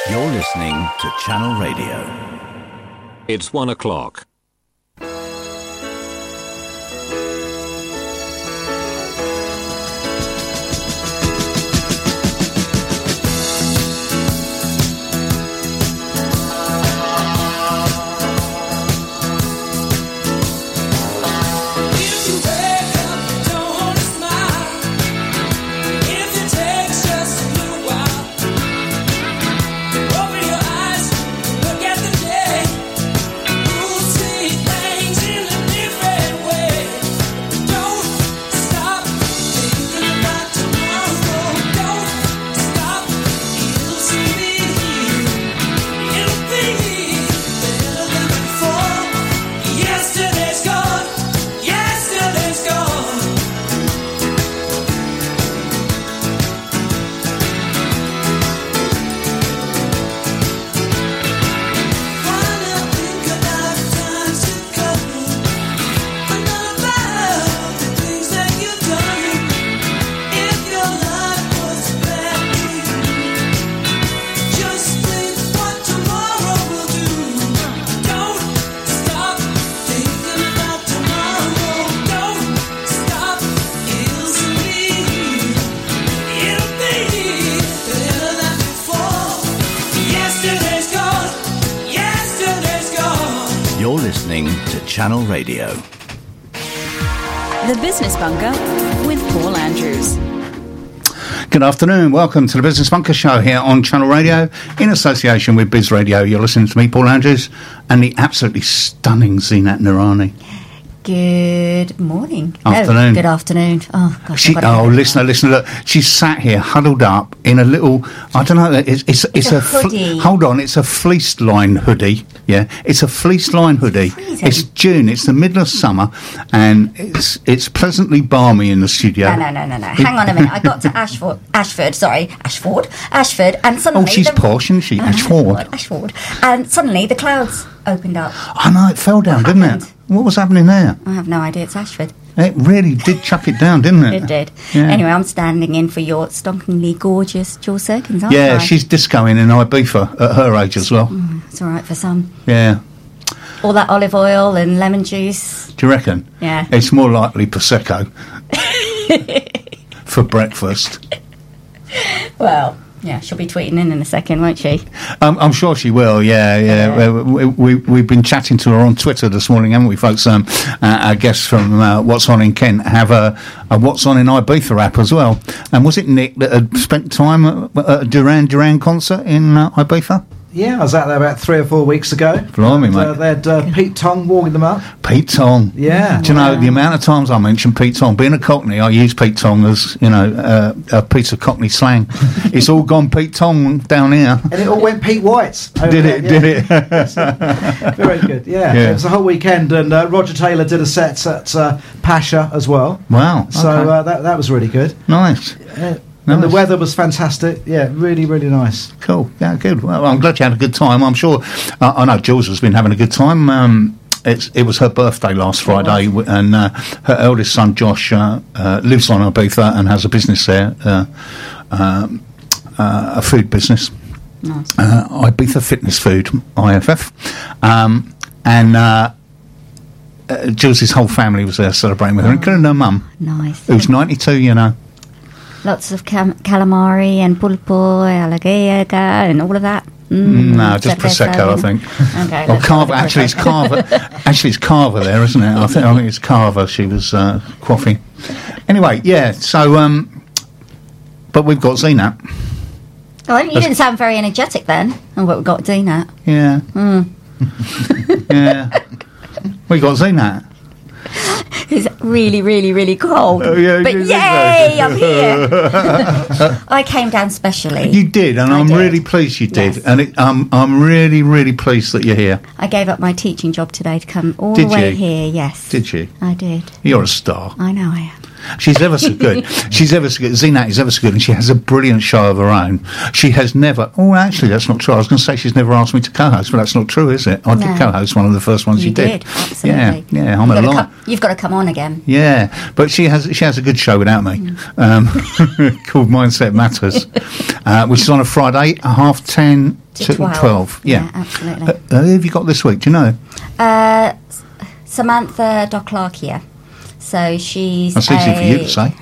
You're listening to Channel Radio. It's 1 o'clock. You're listening to Channel Radio. The Business Bunker with Paul Andrews. Good afternoon. Welcome to the Business Bunker Show here on Channel Radio in association with Biz Radio. You're listening to me, Paul Andrews, and the absolutely stunning Zinat Noorani. Good morning. Afternoon. Oh, good afternoon. Oh, gosh. Listen, look. She's sat here huddled up in a little, I don't know, it's a hoodie. Hold on, it's a fleece line hoodie. Yeah, it's a fleece line hoodie. It's June, it's the middle of summer, and it's pleasantly balmy in the studio. No. Hang on a minute. I got to Ashford, and suddenly... Oh, she's posh, isn't she? Ashford. And suddenly the clouds opened up. I know, it fell down, didn't it? What was happening there? I have no idea. It's Ashford. It really did chuck it down, didn't it? It did. Yeah. Anyway, I'm standing in for your stonkingly gorgeous Jules Serkins, aren't I? Yeah, she's discoing in Ibiza at her age as well. It's all right for some. Yeah. All that olive oil and lemon juice. Do you reckon? Yeah. It's more likely Prosecco for breakfast. Well... yeah, she'll be tweeting in a second, won't she? I'm sure she will, yeah. We've been chatting to her on Twitter this morning, haven't we, folks? Our guests from What's On in Kent have a What's On in Ibiza app as well. And was it Nick that had spent time at a Duran Duran concert in Ibiza? Yeah, I was out there about 3 or 4 weeks ago. Blimey, mate. They had Pete Tong warming them up. Pete Tong. Yeah. Do you know, the amount of times I mention Pete Tong, being a Cockney, I use Pete Tong as, a piece of Cockney slang. It's all gone Pete Tong down here. And it all went Pete White's. Did it? Very good, yeah. It was a whole weekend, and Roger Taylor did a set at Pasha as well. Wow. So that was really good. Nice. And the weather was fantastic. Yeah, really, really nice. Cool. Yeah, good. Well, I'm glad you had a good time. I'm sure. I know Jules has been having a good time. It was her birthday last Friday, and her eldest son Josh lives on Ibiza and has a business there, a food business, Nice. Ibiza Fitness Food, IFF, and Jules' whole family was there celebrating with her, including her mum, Nice. who's 92. You know. Lots of calamari and pulpo, alligator, and all of that. No, just Prosecco, I think. Okay. Or Carver. Actually, it's Carver. It's Carver there, isn't it? I think it's Carver. She was quaffing. Anyway, yeah. So, but we've got Zinat. Oh, you didn't sound very energetic then. Oh, but we've got Zinat. Yeah. Yeah. We got Zinat. It's really, really, really cold. Oh, yeah, but yay, I'm here. I came down specially. You did, and I'm really pleased you did. Yes. And I'm really, really pleased that you're here. I gave up my teaching job today to come all Did the way you? here, yes. Did you? I did. You're a star. I know I am. She's ever so good. She's ever so good. Zinat is ever so good, and she has a brilliant show of her own. She has never... Oh, actually, that's not true. I was going to say she's never asked me to co-host, but that's not true, is it? I did co-host one of the first ones you did. Absolutely. Yeah, I'm a liar. You've got to come on again. Yeah, but she has a good show without me, called Mindset Matters, which is on a Friday, 10:30 to 12. Yeah. Absolutely. Who have you got this week? Do you know? Samantha Doclarkia. So she's That's easy for you to say.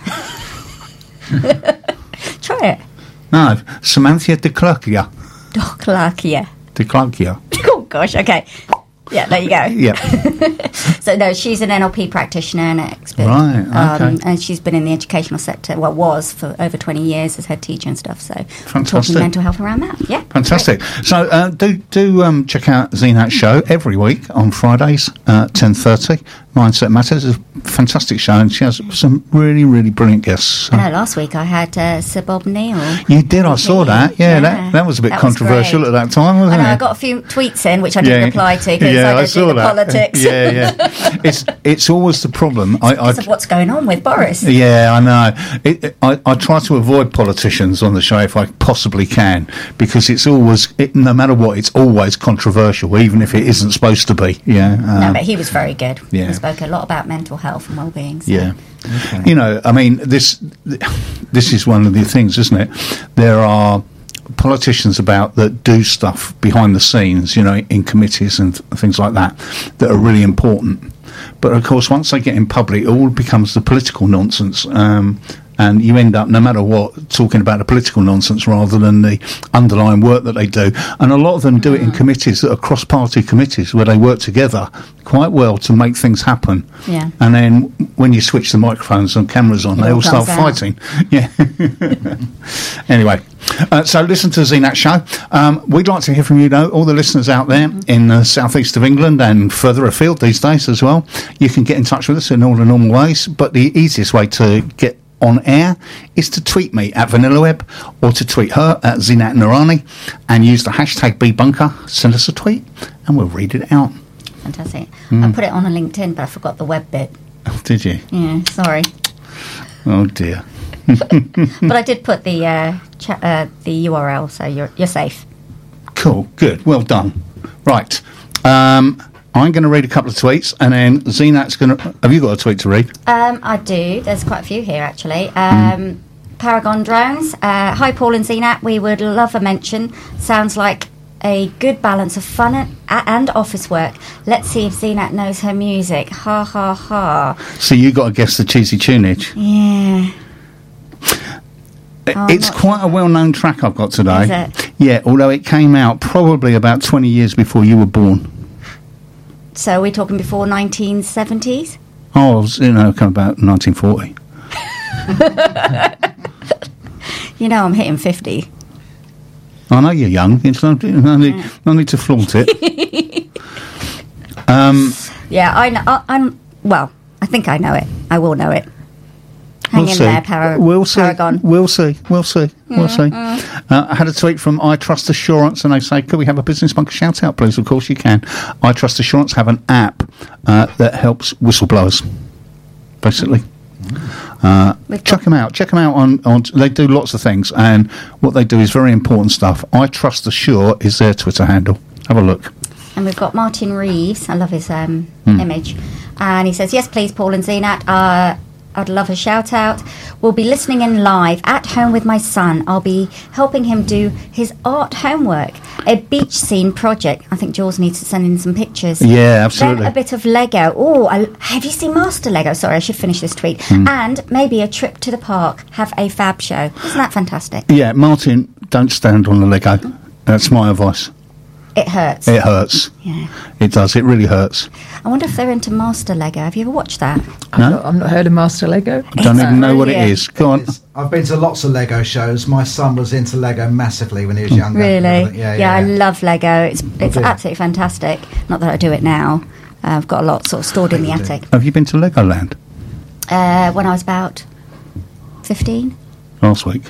Try it. No, Samantha Doclarkia. Doclarkia. Doclarkia. Oh, gosh, okay. Yeah, there you go. Yeah. So, no, she's an NLP practitioner and expert. Right, okay. And she's been in the educational sector, well, was for over 20 years as head teacher and stuff. So, Fantastic. talking mental health around that. Yeah. Fantastic. So, do check out Zeenat's show every week on Fridays, 10:30. Mindset Matters is a fantastic show, and she has some really, really brilliant guests. I know, last week I had Sir Bob Neal. You did, I saw that. Yeah. That was a bit controversial at that time, wasn't it? I got a few tweets in, which I didn't reply to, because I saw that. Politics. Yeah. It's always the problem. Because of what's going on with Boris. Yeah, I know. I try to avoid politicians on the show if I possibly can, because it's always, no matter what, it's always controversial, even if it isn't supposed to be. Yeah. No, but he was very good. Yeah. He spoke a lot about mental health and well-being. So. Yeah. Okay. You know, I mean, this is one of the things, isn't it? There are politicians that do stuff behind the scenes, you know, in committees and things like that are really important. But of course, once they get in public, it all becomes the political nonsense. And you end up, no matter what, talking about the political nonsense rather than the underlying work that they do. And a lot of them do it in committees that are cross-party committees where they work together quite well to make things happen. Yeah. And then when you switch the microphones and cameras on, they all start fighting. Yeah. Anyway, so listen to the Zeenat show. We'd like to hear from you, though, all the listeners out there in the southeast of England and further afield these days as well. You can get in touch with us in all the normal ways, but the easiest way to get on air is to tweet me at VanillaWeb or to tweet her at Zeenat Noorani and use the hashtag #BBunker. Send us a tweet and we'll read it out. Fantastic. I put it on a LinkedIn, but I forgot the web bit. Oh, did you? Yeah, sorry. Oh dear. But I did put the URL, so you're safe. Cool, good, well done. Right. I'm going to read a couple of tweets, and then Zeenat's going to... Have you got a tweet to read? I do. There's quite a few here, actually. Paragon Drones. Hi, Paul and Zeenat. We would love a mention. Sounds like a good balance of fun and office work. Let's see if Zeenat knows her music. Ha, ha, ha. So you got to guess the cheesy tunage. Yeah. It's quite a well-known track I've got today. Is it? Yeah, although it came out probably about 20 years before you were born. So we're talking before 1970s? Oh, it was, come about 1940. You know, I'm hitting 50. I know you're young. It's no need to flaunt it. Yeah, I know. I think I know it. I will know it. Hang in there, Paragon. We'll see. I had a tweet from I Trust Assurance, and they say, could we have a Business Bunker shout out, please? Of course you can. I Trust Assurance have an app that helps whistleblowers, basically. Check them out. Check them out on. They do lots of things, and what they do is very important stuff. I Trust Assure is their Twitter handle. Have a look. And we've got Martin Reeves. I love his image, and he says, "Yes, please, Paul and Zeenat. I'd love a shout out. We'll be listening in live at home with my son. I'll be helping him do his art homework, a beach scene project. I think Jules needs to send in some pictures. Yeah, absolutely. Then a bit of Lego. Oh, have you seen Master Lego? Sorry, I should finish this tweet. And maybe a trip to the park. Have a fab show. Isn't that fantastic? Yeah, Martin, don't stand on the Lego. That's my advice. It hurts. It hurts. Yeah. It does. It really hurts. I wonder if they're into Master Lego. Have you ever watched that? No? I've not heard of Master Lego. I don't even know what it is. Go on. I've been to lots of Lego shows. My son was into Lego massively when he was younger. Really? Yeah, I love Lego. It's absolutely fantastic. Not that I do it now. I've got a lot sort of stored in the attic. Have you been to Legoland? When I was about 15. Last week.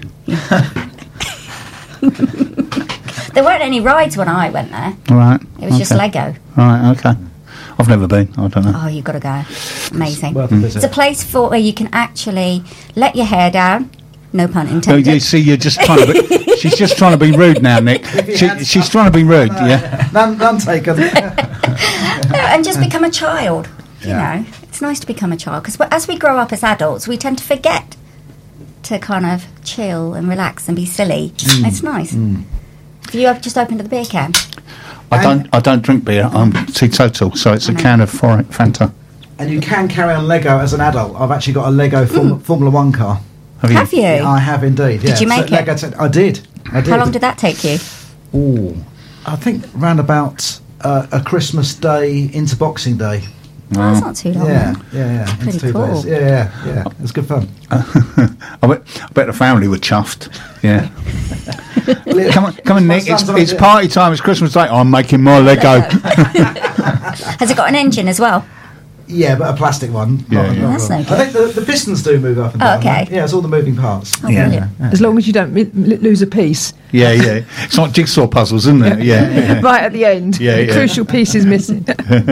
There weren't any rides when I went there. Right. It was just Lego. Right, okay. I've never been. I don't know. Oh, you've got to go. Amazing. It's a place where you can actually let your hair down. No pun intended. Oh, you see, you're just trying to be... She's just trying to be rude now, Nick. She's trying to be rude, yeah. None taken. And just become a child. You know, it's nice to become a child. Because as we grow up as adults, we tend to forget to kind of chill and relax and be silly. It's nice. Have you just opened the beer can? I don't drink beer. I'm teetotal, so it's a can of Fanta. And you can carry on Lego as an adult. I've actually got a Lego Formula 1 car. Have you? I have indeed. Yeah. Did you make it? I did. How long did that take you? I think round about a Christmas day into Boxing Day. Oh, that's not too long. Yeah. Pretty into 2 cool. days. Yeah. It was good fun. I bet the family were chuffed. Yeah. come on, Nick. It's party time. It's Christmas Day. I'm making my Lego. Has it got an engine as well? Yeah, but a plastic one. That's no good. I think the pistons do move up and down. Okay. Yeah, it's all the moving parts. Oh, brilliant. As long as you don't lose a piece. Yeah. It's not jigsaw puzzles, isn't it? Yeah. Right at the end. Yeah. The crucial piece is missing.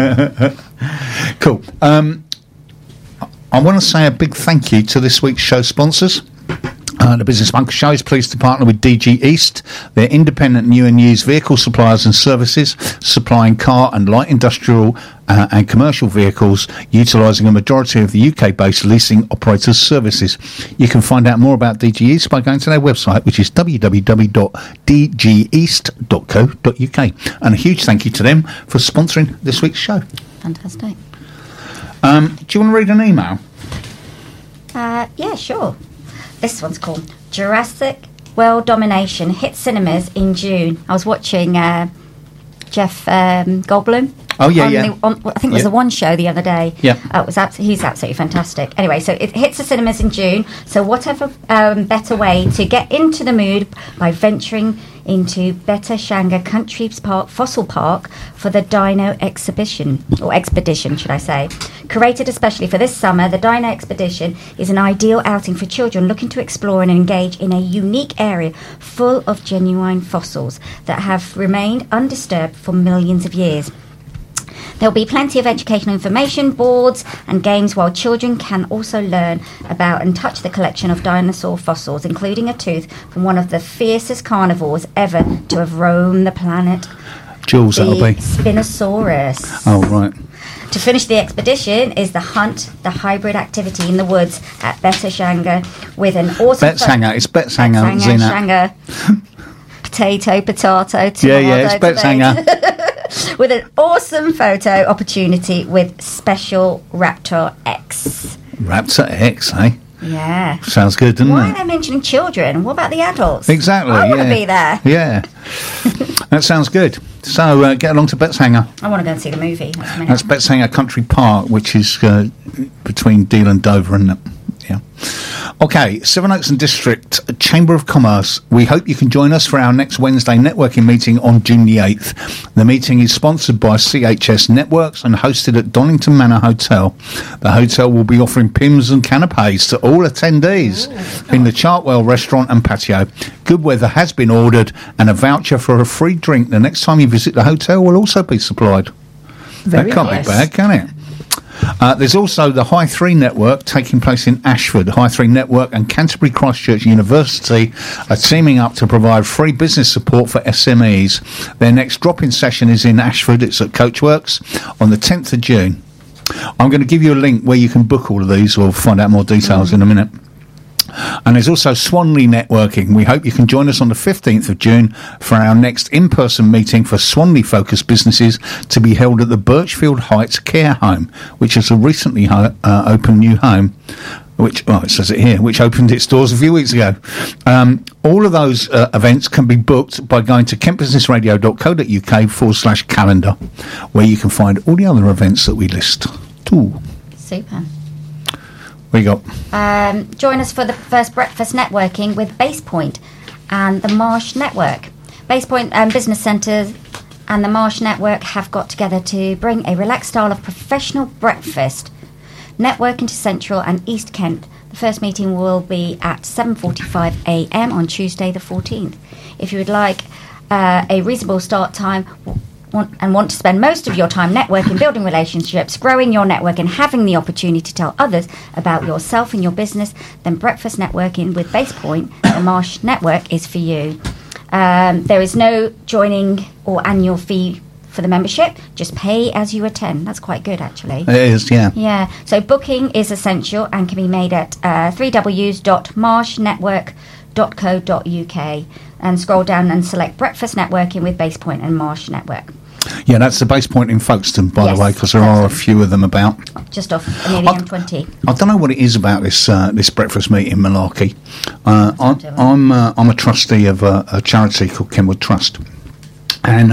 Cool. I want to say a big thank you to this week's show sponsors. The Business Bunker Show is pleased to partner with DG East. They're independent new and used vehicle suppliers and services, supplying car and light industrial and commercial vehicles, utilising a majority of the UK-based leasing operators' services. You can find out more about DG East by going to their website, which is www.dgeast.co.uk. And a huge thank you to them for sponsoring this week's show. Fantastic. Do you want to read an email? Yeah, sure. This one's called Jurassic World Domination hit cinemas in June. I was watching Jeff Goldblum. Oh, yeah, I think it was the One Show the other day. Yeah. He's absolutely fantastic. Anyway, so it hits the cinemas in June. So whatever better way to get into the mood by venturing into Betashanga Country Park Fossil Park for the Dino Exhibition, or Expedition, should I say. Curated especially for this summer, the Dino Expedition is an ideal outing for children looking to explore and engage in a unique area full of genuine fossils that have remained undisturbed for millions of years. There will be plenty of educational information, boards and games, while children can also learn about and touch the collection of dinosaur fossils, including a tooth from one of the fiercest carnivores ever to have roamed the planet. Jules, that'll be. Spinosaurus. Oh, right. To finish the expedition is the hunt, the hybrid activity in the woods at Betashanga with an awesome... It's Betshanga, Shanga. Potato, tomato, it's Betshanga. With an awesome photo opportunity with Special Raptor X. Raptor X, eh? Yeah. Sounds good, doesn't Why it? are they mentioning children? What about the adults? Exactly. I want to be there. Yeah. That sounds good. So get along to Betshanga. I want to go and see the movie. That's Betshanga Country Park, which is between Deal and Dover, isn't it? Yeah. Okay, Sevenoaks and District Chamber of Commerce. We hope you can join us for our next Wednesday networking meeting on June the 8th. The meeting is sponsored by CHS Networks and hosted at Donington Manor Hotel. The hotel will be offering pims and canapes to all attendees in the Chartwell restaurant and patio. Good weather has been ordered, and a voucher for a free drink the next time you visit the hotel will also be supplied. That can't be bad, can it? There's also the High 3 Network taking place in Ashford. High 3 Network and Canterbury Christchurch University are teaming up to provide free business support for SMEs. Their next drop-in session is in Ashford. It's at Coachworks on the 10th of June. I'm going to give you a link where you can book all of these. We'll find out more details in a minute. And there's also Swanley Networking. We hope you can join us on the 15th of June for our next in-person meeting for Swanley-focused businesses to be held at the Birchfield Heights Care Home, which is a recently opened new home, which it says it here, which opened its doors a few weeks ago. All of those events can be booked by going to kentbusinessradio.co.uk/calendar, where you can find all the other events that we list too. Super. What you got? Join us for the first breakfast networking with BasePoint and the Marsh Network. BasePoint Business Centres and the Marsh Network have got together to bring a relaxed style of professional breakfast networking to Central and East Kent. The first meeting will be at 7:45 a.m. on Tuesday the 14th. If you would like a reasonable start time and want to spend most of your time networking, building relationships, growing your network and having the opportunity to tell others about yourself and your business, then breakfast networking with BasePoint, the Marsh Network, is for you. There is no joining or annual fee for the membership. Just pay as you attend. That's quite good, actually. It is, yeah. Yeah. So booking is essential and can be made at www.marshnetwork.co.uk. and scroll down and select Breakfast Networking with BasePoint and Marsh Network. Yeah, that's the base point in Folkestone, by Yes, the way, because there are a few of them about. Just off near the M20. I don't know what it is about this breakfast meeting malarkey. I'm a trustee of a charity called Kenwood Trust, and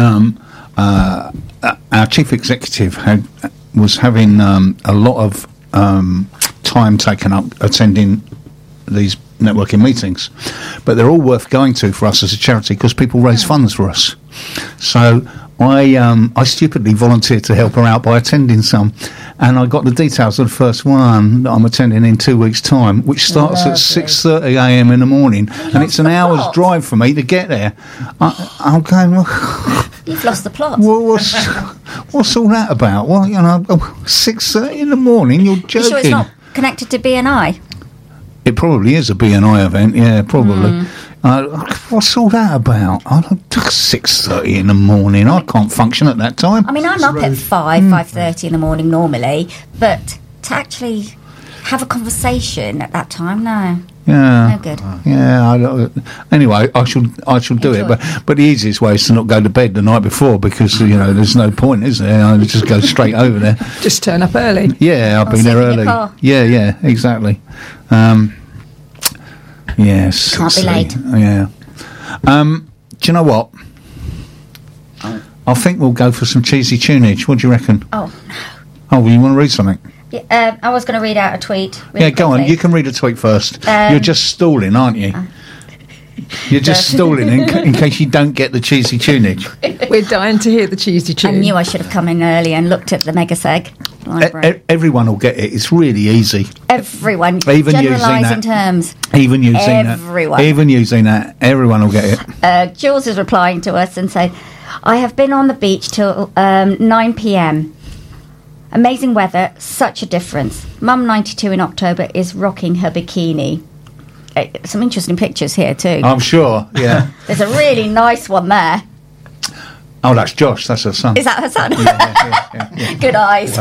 our chief executive was having a lot of time taken up attending these networking meetings, but they're all worth going to for us as a charity because people raise funds for us. So I stupidly volunteered to help her out by attending some, and I got the details of the first one that I'm attending in 2 weeks' time, which starts at 6:30 a.m. in the morning, and it's an hour's drive for me to get there. I'm going, well, You've lost the plot. what's all that about? Well, 6:30 in the morning, you're joking. You sure it's not connected to BNI? It probably is a BNI event, yeah, probably. What's all that about? 6:30 in the morning. I can't function at that time. I mean, I'm up at 5:30 in the morning normally, but to actually have a conversation at that time, no. Yeah. No good. Yeah. Anyway, I shall do it, but the easiest way is to not go to bed the night before because there's no point, is there? I just go straight over there. Just turn up early. Yeah, I've been sleep there in your early. car. Yeah, exactly. Yes. Can't be late. Yeah. Do you know what? I think we'll go for some cheesy tunage. What do you reckon? Oh, Oh, well, you want to read something? yeah, I was going to read out a tweet. Really Yeah, go on. quickly. You can read a tweet first. You're just stalling, aren't you? You're just stalling in case you don't get the cheesy tunage. We're dying to hear the cheesy I tune. knew I should have come in early and looked at the Megaseg library. Everyone will get it. It's really easy. Everyone. Even using Generalising that. terms. Even using Everyone. that. Even using that. Everyone will get it. Jules is replying to us and saying, I have been on the beach till 9 p.m. Amazing weather, such a difference. Mum, 92 in October, is rocking her bikini. Some interesting pictures here too. I'm sure, yeah. There's a really nice one there. Oh, that's Josh. That's her son. Is that her son? Yeah. Good eyes.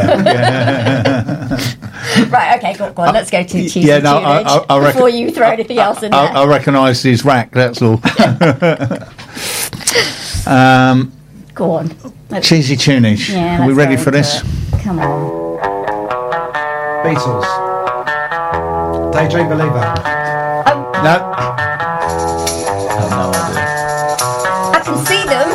Right, okay, go on. Let's go to cheesy tunage I reckon, before you throw anything else in there. I recognise his rack, that's all. Go on. Cheesy tunage. Yeah, Are we let's ready go for into this? it. Come on. Beatles. Daydream Believer. No. I can see them.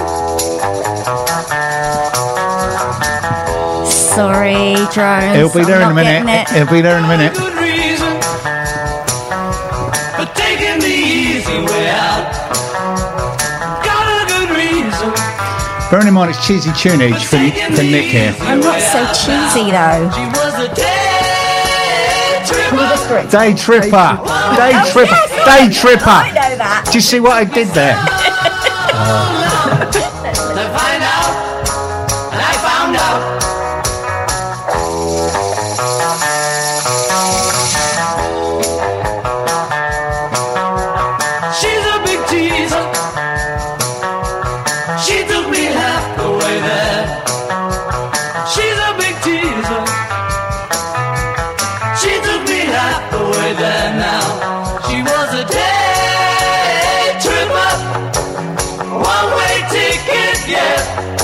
Sorry, drones. He'll be there I'm in a not getting minute. it. He'll be there in a minute. Good reason for taking the easy way out. Got a good reason. Bearing in mind it's cheesy tunage for Nick here. I'm not so cheesy though. She was a day Can you tripper. whisper it? Day Tripper. Day Oh, Tripper. yes, Day Tripper. I know that. Do you see what I did there? To find out, and I found out. She's a big teaser. She took me half the way there. She's a big teaser. She took me half the way there now. She was a day tripper. One-way ticket, yeah.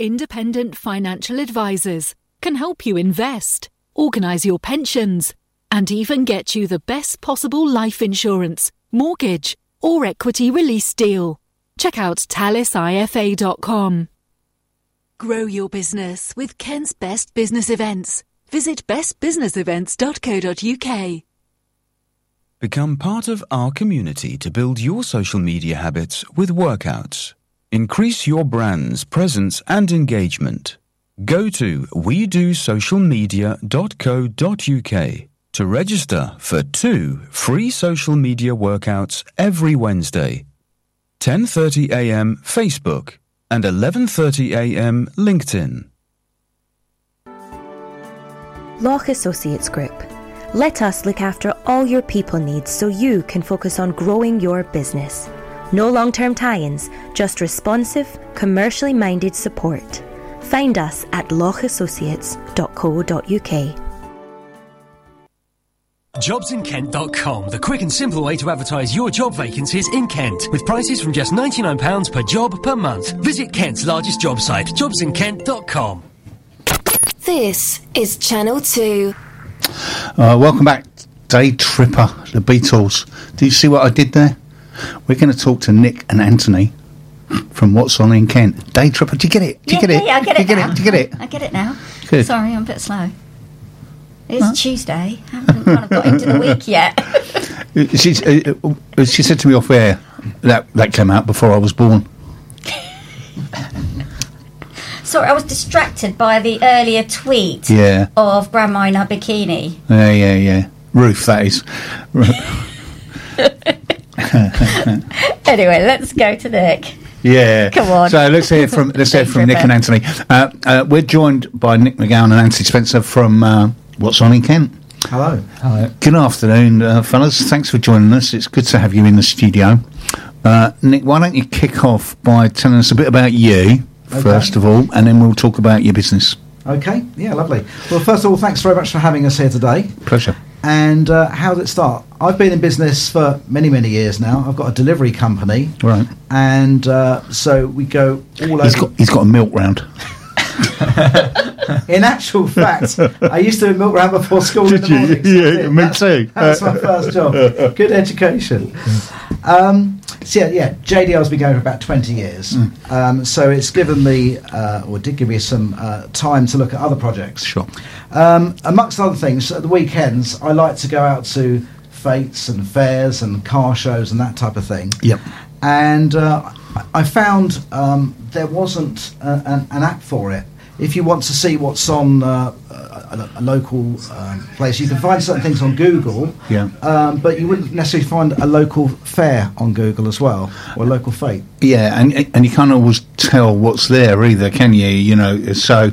independent financial advisors can help you invest, organise your pensions, and even get you the best possible life insurance, mortgage, or equity release deal. Check out TalisIFA.com. Grow your business with Kent's Best Business Events. Visit bestbusinessevents.co.uk. Become part of our community to build your social media habits with workouts. Increase your brand's presence and engagement. Go to wedosocialmedia.co.uk to register for 2 free social media workouts every Wednesday. 10:30 a.m. Facebook and 11:30 a.m. LinkedIn. Loch Associates Group. Let us look after all your people needs so you can focus on growing your business. No long-term tie-ins, just responsive, commercially minded support. Find us at lochassociates.co.uk. JobsInKent.com, the quick and simple way to advertise your job vacancies in Kent, with prices from just £99 per job per month. Visit Kent's largest job site, JobsInKent.com. This is Channel 2. Welcome back, Day Tripper, the Beatles. Did you see what I did there? We're going to talk to Nick and Anthony from What's On in Kent. Day Tripper, do you get it? Do you get it? Yeah, I get it now. Do you get it? I get it now. Good. Sorry, I'm a bit slow. It's Tuesday. I haven't kind of got into the week yet. She said to me off air, that came out before I was born. Sorry, I was distracted by the earlier tweet of Grandma in her bikini. Yeah. Ruth, that is. Anyway, let's go to Nick. Yeah. Come on. So let's hear from Nick and Anthony. We're joined by Nick McGowan and Anthony Spencer from What's On in Kent. Hello. Good afternoon, fellas. Thanks for joining us. It's good to have you in the studio. Nick, why don't you kick off by telling us a bit about you, first of all, and then we'll talk about your business. Okay, yeah, lovely. Well, first of all, thanks very much for having us here today. Pleasure. And how did it start? I've been in business for many, many years now. I've got a delivery company. Right. And so we go all over. He's got a milk round. In actual fact, I used to do a milk round before school in the morning. Yeah, me too. That's my first job. Good education. JDL's been going for about 20 years. So it's given me, or did give me some time to look at other projects. Sure. Amongst other things, at the weekends, I like to go out to fetes and fairs and car shows and that type of thing. Yep. And I found there wasn't an app for it. If you want to see what's on a local place, you can find certain things on Google, but you wouldn't necessarily find a local fair on Google as well, or a local fete. Yeah, and you can't always tell what's there either, can you? You know, so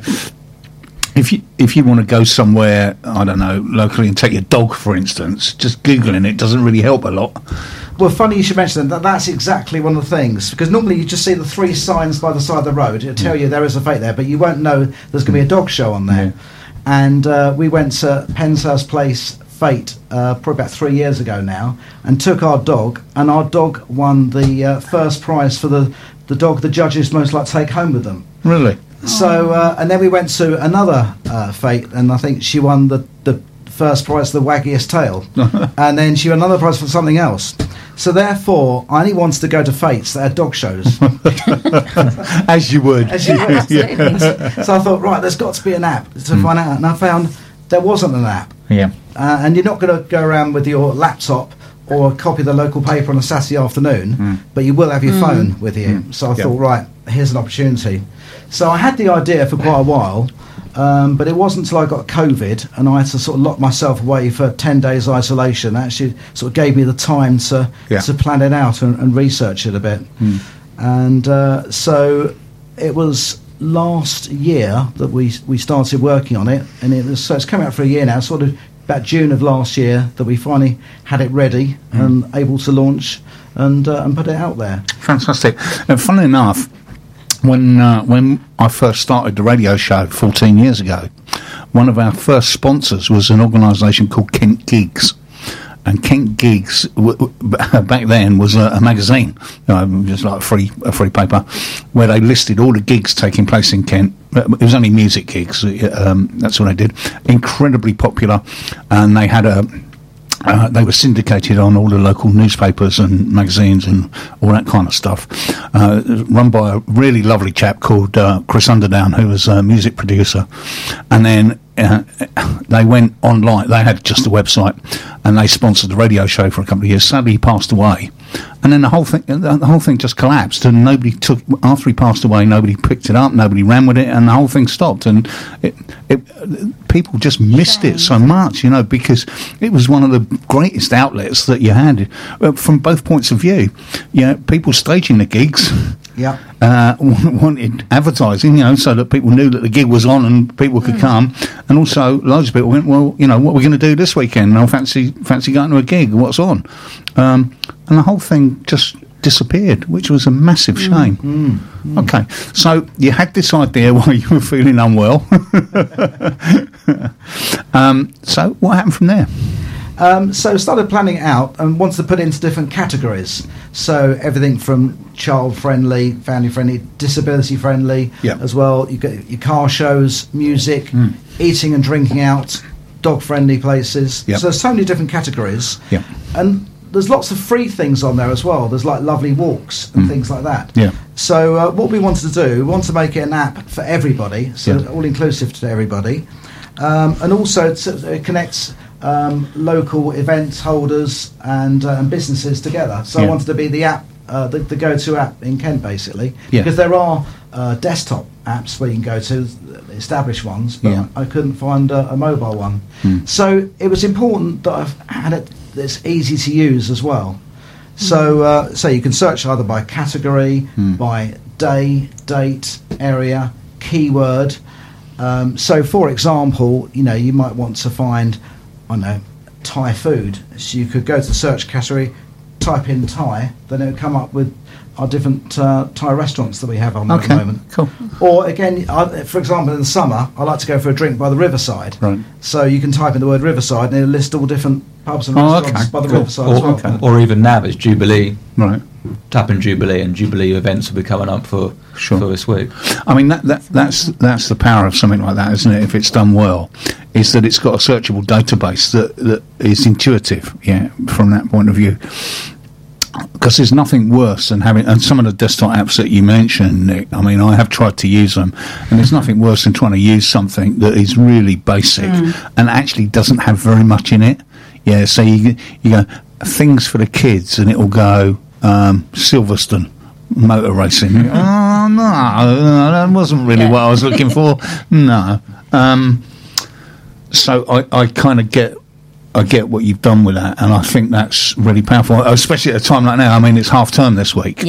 if you want to go somewhere, I don't know, locally and take your dog, for instance, just Googling it doesn't really help a lot. Well, funny you should mention that. That's exactly one of the things, because normally you just see the 3 signs by the side of the road. It'll tell you there is a fete there, but you won't know there's going to be a dog show on there. And we went to Penshurst Place fete probably about 3 years ago now, and took our dog, and our dog won the first prize for the dog the judges most like to take home with them. Really? So, and then we went to another fete, and I think she won the first prize, the waggiest tail, and then she won another prize for something else. So therefore, I only wanted to go to fetes that had dog shows. As you would. As you would. So I thought, right, there's got to be an app to find out. And I found there wasn't an app. Yeah. And you're not going to go around with your laptop or copy the local paper on a Saturday afternoon, but you will have your phone with you. So I thought, right, here's an opportunity. So I had the idea for quite a while, but it wasn't until I got COVID and I had to sort of lock myself away for 10 days isolation. That actually sort of gave me the time to plan it out and research it a bit. And so it was last year that we started working on it, and it's come out for a year now, sort of about June of last year that we finally had it ready and able to launch and put it out there. Fantastic. And funnily enough, when I first started the radio show 14 years ago, one of our first sponsors was an organisation called Kent Gigs, And Kent Gigs back then was a magazine, just like a free paper, where they listed all the gigs taking place in Kent. It was only music gigs. That's what they did. Incredibly popular, and they had they were syndicated on all the local newspapers and magazines and all that kind of stuff. Run by a really lovely chap called Chris Underdown, who was a music producer. And then they went online. They had just a website, and they sponsored the radio show for a couple of years. Sadly, he passed away, and then the whole thing just collapsed. And nobody took after he passed away. Nobody picked it up. Nobody ran with it, and the whole thing stopped. And people just missed it so much, because it was one of the greatest outlets that you had from both points of view. People staging the gigs. Yeah. Wanted advertising, so that people knew that the gig was on and people could come. And also, loads of people went, well, what are we going to do this weekend? I fancy going to a gig. What's on? And the whole thing just disappeared, which was a massive shame. Okay, so you had this idea while you were feeling unwell. So what happened from there? So started planning it out and wanted to put it into different categories. So everything from child-friendly, family-friendly, disability-friendly as well. You get your car shows, music, eating and drinking out, dog-friendly places. Yep. So there's so many different categories. Yep. And there's lots of free things on there as well. There's like lovely walks and things like that. Yeah. So what we wanted to do, we wanted to make it an app for everybody, so all-inclusive to everybody. And also it connects local event holders and businesses together. So I wanted to be the app, the go-to app in Kent, basically, because there are desktop apps where you can go to, established ones, but I couldn't find a mobile one. So it was important that I've had it that's easy to use as well. So you can search either by category, by day, date, area, keyword. So for example, you might want to find, Thai food. So you could go to the search category, type in Thai, then it would come up with our different Thai restaurants that we have on at the moment. Cool. Or again, for example, in the summer, I like to go for a drink by the riverside. Right. So you can type in the word riverside and it'll list all different pubs and restaurants by the riverside as well. Or even now it's Jubilee. Right. Tap in Jubilee, and Jubilee events will be coming up for this week. I mean, that's the power of something like that, isn't it? If it's done well, is that it's got a searchable database that is intuitive. From that point of view. Because there's nothing worse than having, and some of the desktop apps that you mentioned, Nick, I mean, I have tried to use them, and there's nothing worse than trying to use something that is really basic and actually doesn't have very much in it. So you go, things for the kids, and it will go, Silverstone motor racing. Oh, no, that wasn't really what I was looking for. No. So I kind of get what you've done with that, and I think that's really powerful, especially at a time like now. I mean, it's half term this week.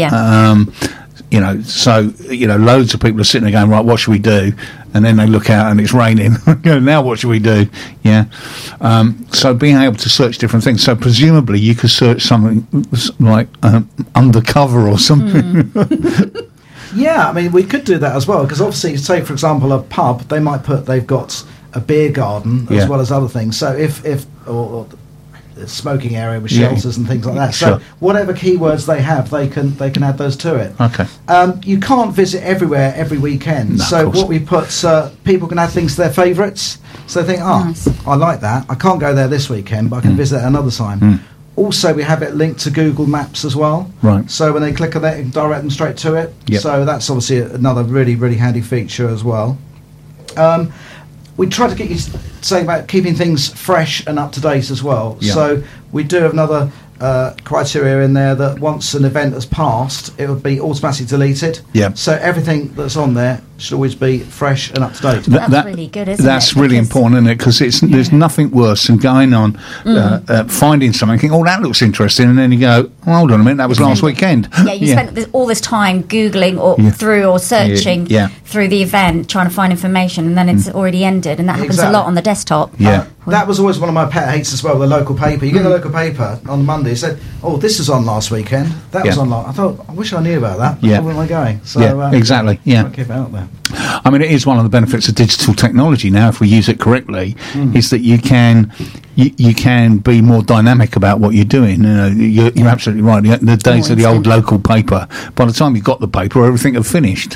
So loads of people are sitting there going, right, what should we do? And then they look out and it's raining. Now what should we do? So being able to search different things. So presumably you could search something like undercover or something. I mean, we could do that as well, because obviously, say for example, a pub, they've got a beer garden as well as other things. So if or the smoking area with shelters and things like that. So whatever keywords they have, they can add those to it. Okay. You can't visit everywhere every weekend. No, so what we put, people can add things to their favourites. So they think, I like that. I can't go there this weekend, but I can visit it another time. Also, we have it linked to Google Maps as well. Right. So when they click on that, it can direct them straight to it. So that's obviously another really, really handy feature as well. We try to get you saying about keeping things fresh and up to date as well. So we do have another criteria in there that once an event has passed, it will be automatically deleted. So everything that's on there should always be fresh and up to date. That's really good, isn't it? That's really important, isn't it? Because there's nothing worse than going on, finding something, thinking, oh, that looks interesting, and then you go, oh, hold on a minute, that was last weekend. You spent all this time Googling or through or searching through the event, trying to find information, and then it's already ended, and that happens a lot on the desktop. That was always one of my pet hates as well, the local paper. You get the local paper on Monday, it said, oh, this was on last weekend, that was on last... I thought, I wish I knew about that. Where am I going? So, exactly. I'll keep it out there. I mean, it is one of the benefits of digital technology now, if we use it correctly, is that you can be more dynamic about what you're doing. You're absolutely right. The days of the old local paper, by the time you got the paper, everything had finished.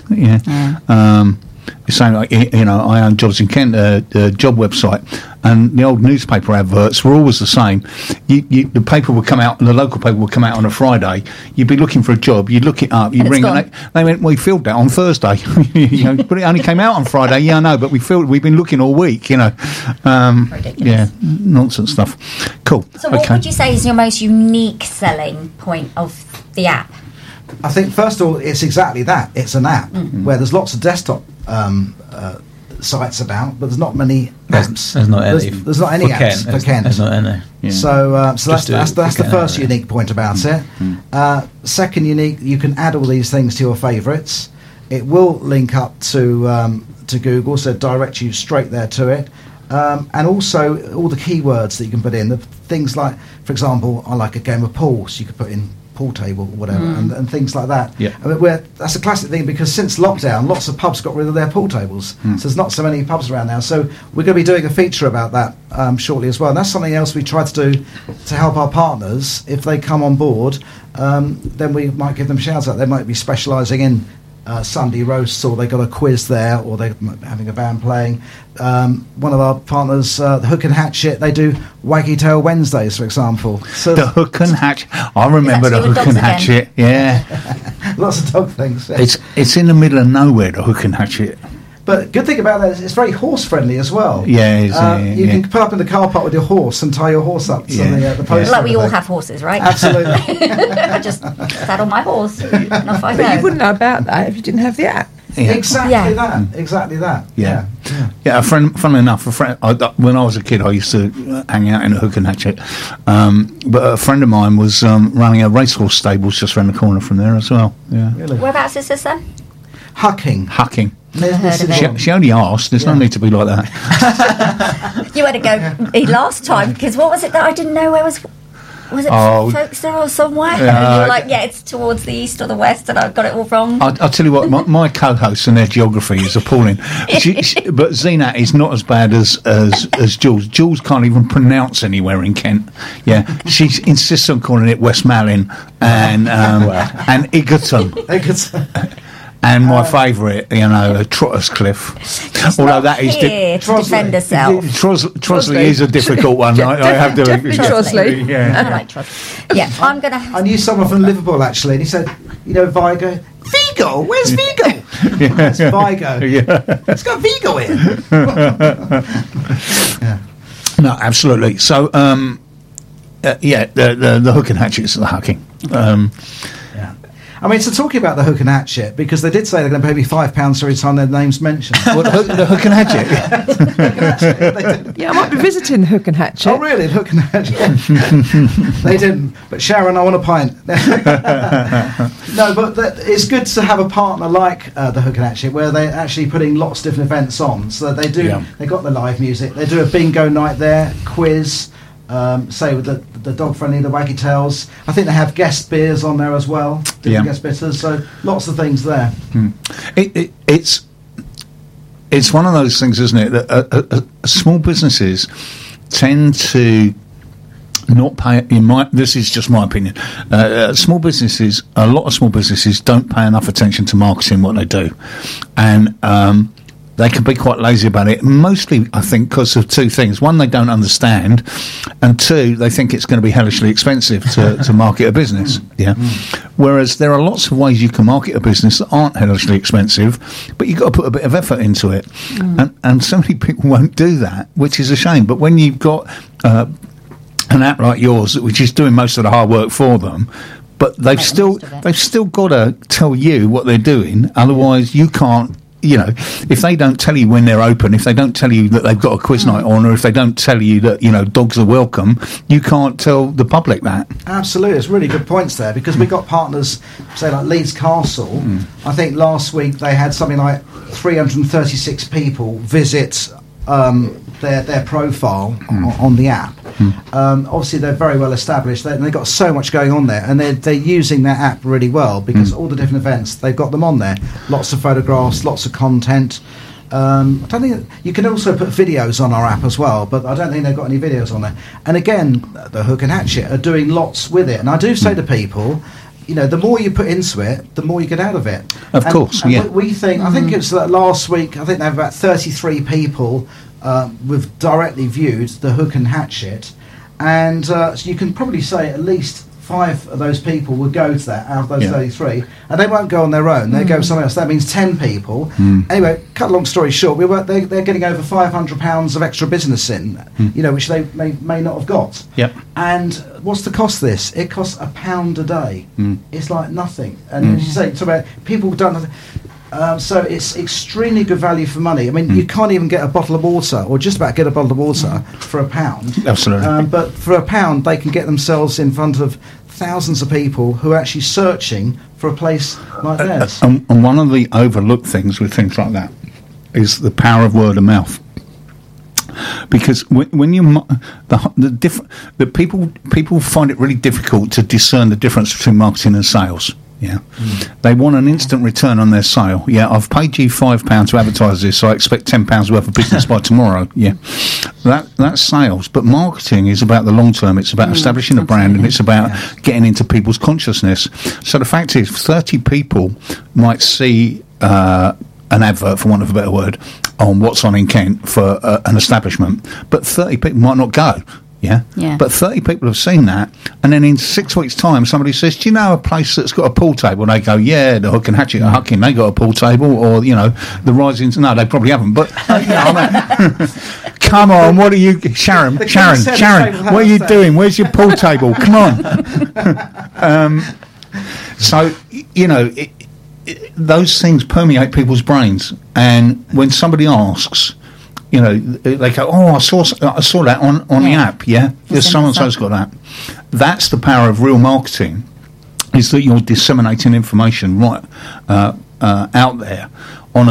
You're saying, like, I own Jobs in Kent, a job website, and the old newspaper adverts were always the same. The paper would come out, and the local paper would come out on a Friday. You'd be looking for a job, you'd look it up, you'd ring, and they went, "We filled that on Thursday." But it only came out on Friday. Yeah, I know, but we've been looking all week. Ridiculous. Yeah, nonsense stuff. Cool. So, what would you say is your most unique selling point of the app? I think, first of all, it's exactly that. It's an app where there's lots of desktop sites about, but there's not many apps. There's not any. There's not any apps for Kent. There's not any. Yeah. So that's the first unique point about it. Second unique, you can add all these things to your favourites. It will link up to Google, so direct you straight there to it. And also all the keywords that you can put in. The things like, for example, I like a game of pool, so you could put in pool table or whatever, and things like that. Yeah. I mean, that's a classic thing, because since lockdown, lots of pubs got rid of their pool tables. So there's not so many pubs around now. So we're going to be doing a feature about that shortly as well. And that's something else we try to do to help our partners. If they come on board, then we might give them shouts out. They might be specialising in Sunday roasts, or they got a quiz there, or they're having a band playing. One of our partners, the Hook and Hatchet, they do Waggy Tail Wednesdays, for example. So the Hook and Hatchet. I remember the Hook and Hatchet. Yeah, lots of dog things. Yeah. It's in the middle of nowhere, the Hook and Hatchet. But good thing about that is it's very horse friendly as well. Yeah, you can pull up in the car park with your horse and tie your horse up to the post. Like we all have horses, right? Absolutely. I just sat on my horse and off I go. But you wouldn't know about that if you didn't have the app. Yeah. Exactly that. Yeah. A friend. Funnily enough, when I was a kid, I used to hang out in a Hook and Hatchet. But a friend of mine was running a racehorse stables just around the corner from there as well. Yeah. Really? Whereabouts is this then? Hucking. She only asked. There's no need to be like that. You had to go last time, because what was it that I didn't know? Where was it? Folkestone or somewhere? And you were like, it's towards the east or the west, and I got it all wrong. I'll tell you what, my co-hosts and their geography is appalling. But Zeenat is not as bad as Jules. Jules can't even pronounce anywhere in Kent. Yeah, she insists on calling it West Malin and Egerton. And my favourite, Trotter's Cliff. Although that is to defend herself. Trosley is a difficult one. I have to. Trosley. Yeah. I like Trosley. Yeah, I'm gonna. I knew someone from Liverpool actually, and he said, Vigo. Vigo? Where's Vigo? It's Vigo. Yeah. It's got Vigo in. No, absolutely. So, the Hook and Hatchet is the hucking. I mean, so talking about the Hook and Hatchet, because they did say they're going to pay me £5 every time their name's mentioned. The Hook and Hatchet? Yeah, I might be visiting the Hook and Hatchet. Oh, really? The Hook and Hatchet? They didn't. But Sharon, I want a pint. No, but it's good to have a partner like the Hook and Hatchet, where they're actually putting lots of different events on. So they do. They got the live music. They do a bingo night there, quiz. Say with the dog friendly, the Waggy Tails. I think they have guest beers on there as well. Guest bitters. So lots of things there. It's one of those things, isn't it? That small businesses tend to not pay. This is just my opinion. A lot of small businesses don't pay enough attention to marketing what they do, and they can be quite lazy about it, mostly, I think, because of two things. One, they don't understand, and two, they think it's going to be hellishly expensive to market a business. Whereas there are lots of ways you can market a business that aren't hellishly expensive, but you've got to put a bit of effort into it. And so many people won't do that, which is a shame. But when you've got an app like yours, which is doing most of the hard work for them, but they've still got to tell you what they're doing, otherwise you can't. If they don't tell you when they're open, if they don't tell you that they've got a quiz night on, or if they don't tell you that, dogs are welcome, you can't tell the public that. Absolutely. It's really good points there, because we've got partners, say, like Leeds Castle. I think last week they had something like 336 people visit their profile on the app. Obviously, they're very well established. They've got so much going on there, and they're using their app really well because all the different events, they've got them on there. Lots of photographs, lots of content. I don't think you can also put videos on our app as well, but I don't think they've got any videos on there. And again, the Hook and Hatchet are doing lots with it. And I do say to people, the more you put into it, the more you get out of it. Of course, yeah. We think, I think it's last week, I think there were about 33 people we've directly viewed the Hook and Hatchet, and so you can probably say at least 5 of those people would go to that out of those 33, and they won't go on their own. They go with someone else. That means 10 people. Anyway, cut a long story short, they're getting over £500 of extra business in, which they may not have got. Yep. And what's the cost of this? It costs £1 a day. It's like nothing. And as you say, about people don't. So it's extremely good value for money. I mean, you can't even get a bottle of water, or just about get a bottle of water for £1. Absolutely. But for £1, they can get themselves in front of thousands of people who are actually searching for a place like theirs. And one of the overlooked things with things like that is the power of word of mouth. Because when you people find it really difficult to discern the difference between marketing and sales. Yeah, they want an instant return on their sale. Yeah, I've paid you £5 to advertise this, so I expect £10 worth of business by tomorrow. Yeah, that's sales. But marketing is about the long term. It's about establishing a brand, and it's about getting into people's consciousness. So the fact is, 30 people might see an advert, for want of a better word, on What's On in Kent for an establishment, but 30 people might not go. Yeah. But 30 people have seen that, and then in 6 weeks' time, somebody says, "Do you know a place that's got a pool table?" And they go, "Yeah, the Hook and Hatchet at Hucking, they got a pool table," or the Risings. No, they probably haven't. But come on, what are you, Sharon? What are you doing? Where's your pool table? Come on. So those things permeate people's brains, and when somebody asks. They go, "Oh, I saw that on the app." Yeah, there's so-and-so's got that. That's the power of real marketing, is that you're disseminating information right out there on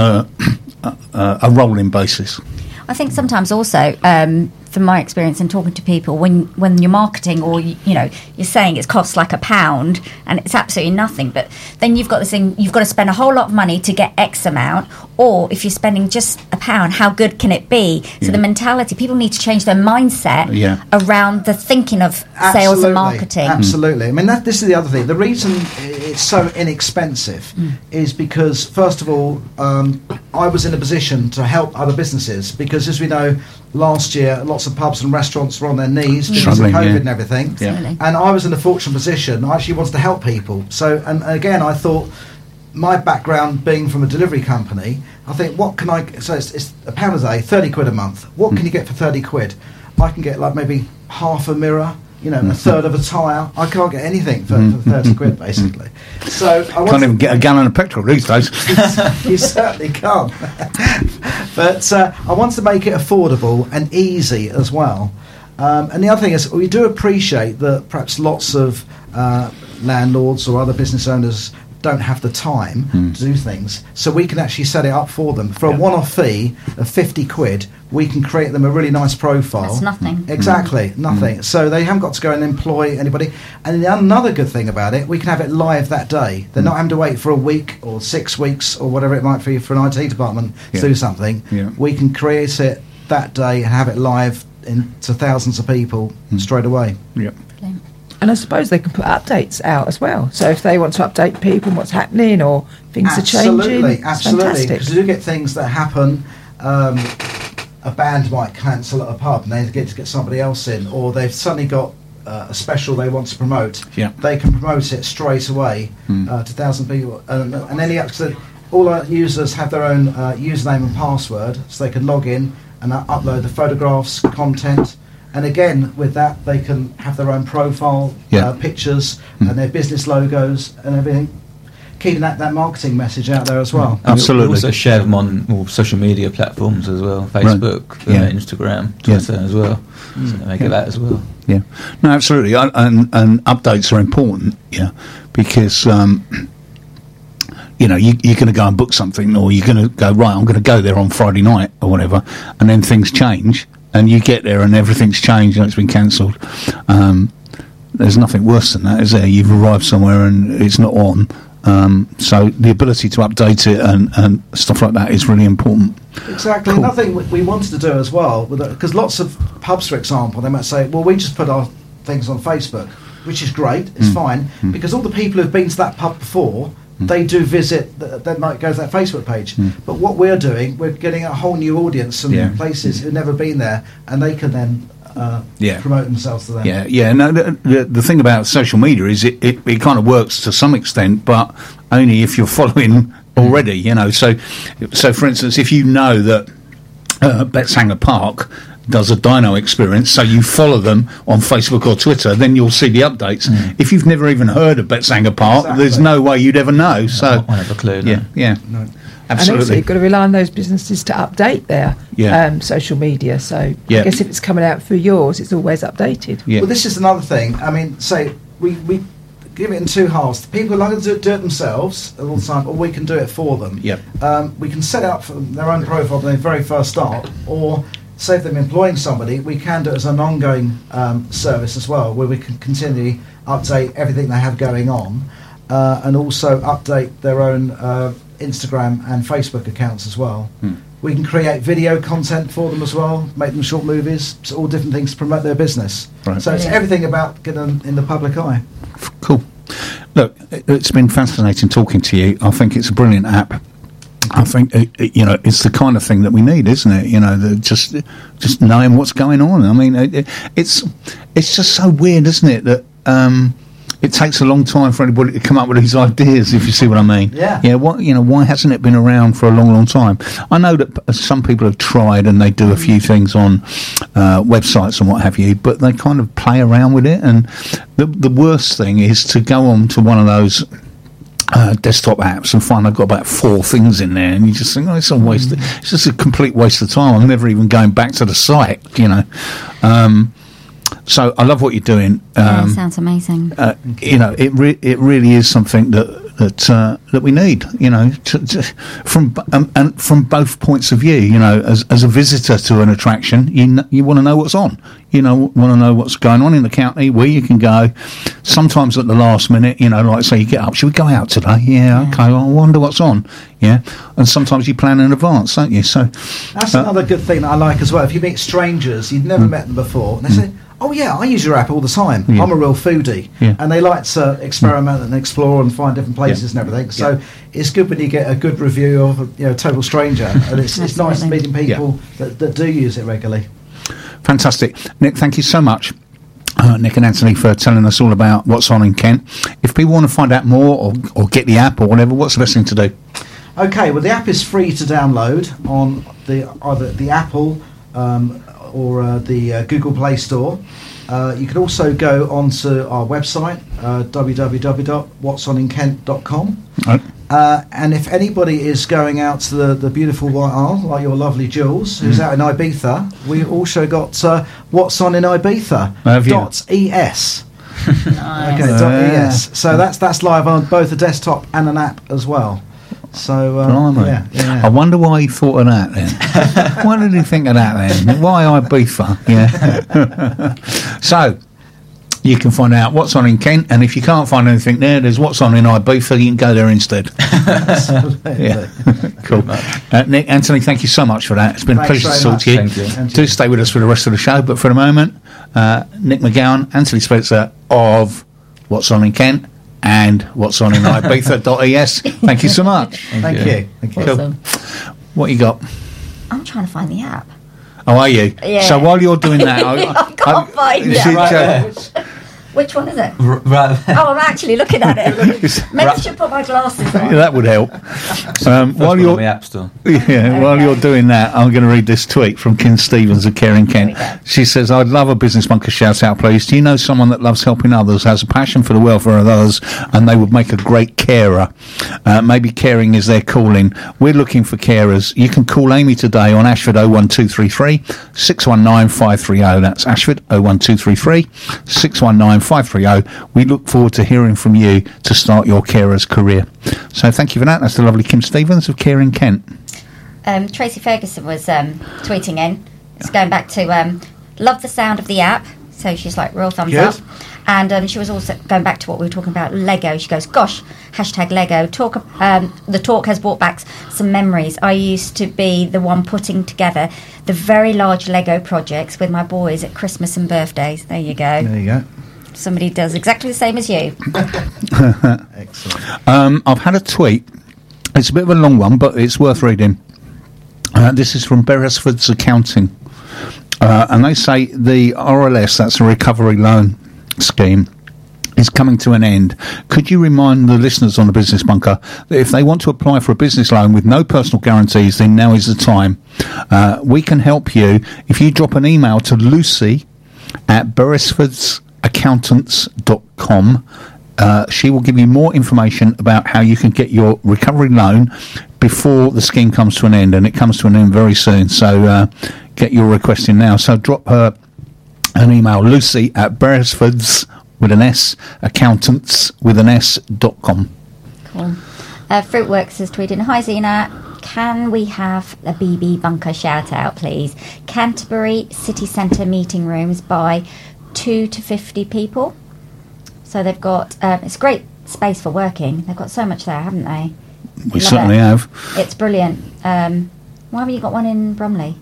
a rolling basis. I think sometimes also, from my experience in talking to people, when you're marketing or you're saying it costs like £1 and it's absolutely nothing, but then you've got this thing, you've got to spend a whole lot of money to get X amount, or if you're spending just £1, how good can it be? So the mentality, people need to change their mindset around the thinking of sales and marketing. Absolutely. I mean, this is the other thing. The reason it's so inexpensive is because, first of all, I was in a position to help other businesses because, as we know, last year lots of pubs and restaurants were on their knees because of COVID and everything. And I was in a fortunate position. I actually wanted to help people. So, and again, I thought, my background being from a delivery company, I think, what can I... So it's £1 a day, 30 quid a month. What can you get for 30 quid? I can get like maybe half a mirror, a third of a tyre. I can't get anything for 30 quid, basically. So I can't even get a gallon of petrol these days. You certainly can't. But I want to make it affordable and easy as well. And the other thing is, we do appreciate that perhaps lots of landlords or other business owners don't have the time to do things, so we can actually set it up for them for a one-off fee of 50 quid. We can create them a really nice profile. That's nothing. Exactly, nothing. So they haven't got to go and employ anybody. And another good thing about it, we can have it live that day. They're not having to wait for a week or 6 weeks or whatever it might be for an IT department to do something. We can create it that day and have it live to thousands of people straight away. And I suppose they can put updates out as well. So if they want to update people on what's happening or things are changing, absolutely. Because you do get things that happen. A band might cancel at a pub and they get to get somebody else in, or they've suddenly got a special they want to promote. They can promote it straight away to 1,000 people. And any all our users have their own username and password, so they can log in and upload the photographs, content. And again, with that, they can have their own profile, pictures, and their business logos and everything. Keeping that marketing message out there as well. Absolutely. We also share them on all social media platforms as well, Facebook, Instagram, Twitter as well. So they make it that as well. Yeah, no, absolutely. And updates are important, because you're going to go and book something, or you're going to go, right, I'm going to go there on Friday night or whatever, and then things change, and you get there and everything's changed and it's been cancelled. There's nothing worse than that, is there? You've arrived somewhere and it's not on. So the ability to update it and stuff like that is really important. Exactly. Cool. Another thing we wanted to do as well, because lots of pubs, for example, they might say, well, we just put our things on Facebook, which is great, it's fine, because all the people who've been to that pub before, they do visit, they might go to that Facebook page. But what we're doing, we're getting a whole new audience and places who've never been there, and they can then promote themselves to them. No, the thing about social media is it kind of works to some extent, but only if you're following already, So for instance, if you know that Betshanger Park does a Dino experience, so you follow them on Facebook or Twitter, then you'll see the updates. If you've never even heard of Betshanger Park, there's no way you'd ever know. So I have a clue. No. No. And also you've got to rely on those businesses to update their social media. So I guess if it's coming out through yours, it's always updated. Well, this is another thing. I mean, say we give it in two halves. People like to do it themselves all the time, or we can do it for them. We can set up for their own profile when they very first start, or say if they're employing somebody, we can do it as an ongoing service as well, where we can continually update everything they have going on, and also update their own Instagram and Facebook accounts as well. We can create video content for them as well, make them short movies, so all different things to promote their business. Right. So it's everything about getting in the public eye. Cool. Look, it's been fascinating talking to you. I think it's a brilliant app. I think it's the kind of thing that we need, isn't it? Just knowing what's going on. I mean, it's just so weird, isn't it, that it takes a long time for anybody to come up with these ideas, if you see what I mean. Yeah. Why hasn't it been around for a long, long time? I know that some people have tried and they do a few things on websites and what have you, but they kind of play around with it. And the worst thing is to go on to one of those desktop apps and find I've got about 4 things in there, and you just think, it's a waste. It's just a complete waste of time. I'm never even going back to the site. So I love what you're doing. Sounds amazing. It really is something that we need. From both points of view. As a visitor to an attraction, you want to know what's on. Want to know what's going on in the county, where you can go. Sometimes at the last minute, like say you get up, should we go out today? Yeah. Okay. Well, I wonder what's on. Yeah. And sometimes you plan in advance, don't you? So that's another good thing that I like as well. If you meet strangers, you've never met them before, and they say, oh yeah, I use your app all the time. I'm a real foodie, and they like to experiment and explore and find different places and everything. So it's good when you get a good review of a total stranger, and it's nice meeting people that do use it regularly. Fantastic, Nick. Thank you so much, Nick and Anthony, for telling us all about what's on in Kent. If people want to find out more or get the app or whatever, what's the best thing to do? Okay, well the app is free to download on either the Apple or the Google Play Store. You can also go onto our website, www.whatsoниnkent.com. Right. And if anybody is going out to the beautiful White Isle, like your lovely Jules, who's out in Ibiza, we also got What's On in Ibiza .es. Nice. Okay, .es. So that's live on both a desktop and an app as well. So I wonder why he thought of that then. Why did he think of that then? Why Ibiza? Yeah. So you can find out what's on in Kent, and if you can't find anything there, there's what's on in Ibiza. You can go there instead. Absolutely. Cool. Nick, Anthony, thank you so much for that. It's been a pleasure to talk to you. Thank you. Do stay with us for the rest of the show, but for the moment, Nick McGowan, Anthony Spencer of What's On in Kent and what's on in Ibiza.es. Thank you so much. Thank you. Awesome. What you got? I'm trying to find the app. Oh, are you? Yeah. So while you're doing that, I can't find it. Which one is it? Right. Oh, I'm actually looking at it. Maybe I should put my glasses on. that would help. While you're on the App Store. While you're doing that, I'm going to read this tweet from Kim Stevens of Caring Kent. She says, "I'd love a business bunker shout out, please. Do you know someone that loves helping others, has a passion for the welfare of others, and they would make a great carer? Maybe caring is their calling. We're looking for carers. You can call Amy today on Ashford 01233 619 530. That's Ashford 01233 619 530. We look forward to hearing from you to start your carer's career. So thank you for that. That's the lovely Kim Stevens of Care in Kent. Tracy Ferguson was tweeting in. It's going back to love the sound of the app. So she's like, real thumbs up. And she was also going back to what we were talking about, Lego. She goes, gosh, #Lego. The talk has brought back some memories. I used to be the one putting together the very large Lego projects with my boys at Christmas and birthdays. There you go. There you go. Somebody does exactly the same as you. Excellent. I've had a tweet. It's a bit of a long one, but it's worth reading. This is from Beresford's Accounting. And they say the RLS, that's a recovery loan scheme, is coming to an end. Could you remind the listeners on the Business Bunker that if they want to apply for a business loan with no personal guarantees, then now is the time. We can help you if you drop an email to Lucy at beresfordsaccountants.com. She will give you more information about how you can get your recovery loan before the scheme comes to an end, and it comes to an end very soon. So get your request in now. So drop her an email, Lucy at Beresfords with an S, accountants with an S.com. Cool. Fruitworks is tweeting, hi Zena, can we have a BB Bunker shout out please? Canterbury City Centre meeting rooms by 2 to 50 people. So they've got, it's a great space for working. They've got so much there, haven't they? We certainly have. It's brilliant. Why haven't you got one in Bromley?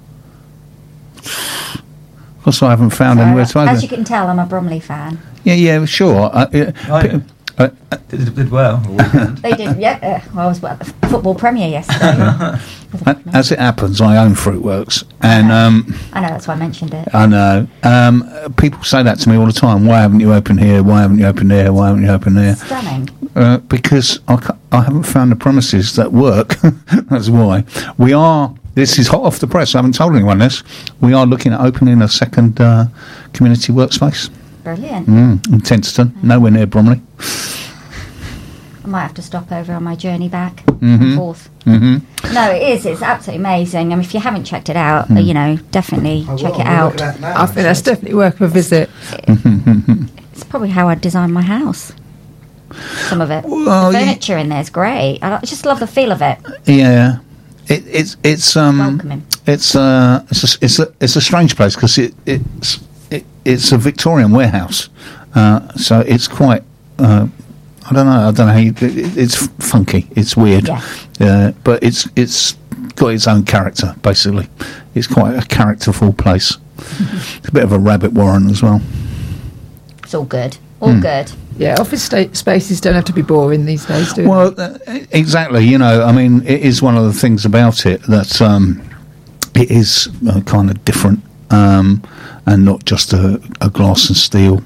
Also, I haven't found anywhere to As you can tell, I'm a Bromley fan. Yeah, sure. Did well. They did, yeah. Well, I was at the Football Premier yesterday. As it happens, I own Fruitworks, and I know, that's why I mentioned it. I know. People say that to me all the time. Why haven't you opened here? Why haven't you opened there? Why haven't you opened there? Stunning. Because I haven't found the premises that work. That's why. We are. This is hot off the press. I haven't told anyone this. We are looking at opening a second community workspace. Brilliant. In Tenterton, nowhere near Bromley. I might have to stop over on my journey back and forth. No, it is. It's absolutely amazing. I mean, if you haven't checked it out, definitely check it out. I think that's definitely worth a visit. It's probably how I designed my house. Some of it. Well, the furniture in there is great. I just love the feel of it. Yeah. It's welcoming. It's a strange place because it's a Victorian warehouse, so it's quite. I don't know how it's funky. It's weird, but it's got its own character. Basically, it's quite a characterful place. It's a bit of a rabbit warren as well. It's all good. All good. Yeah, office spaces don't have to be boring these days, do they? Well, exactly. I mean, it is one of the things about it that it is kind of different and not just a glass and steel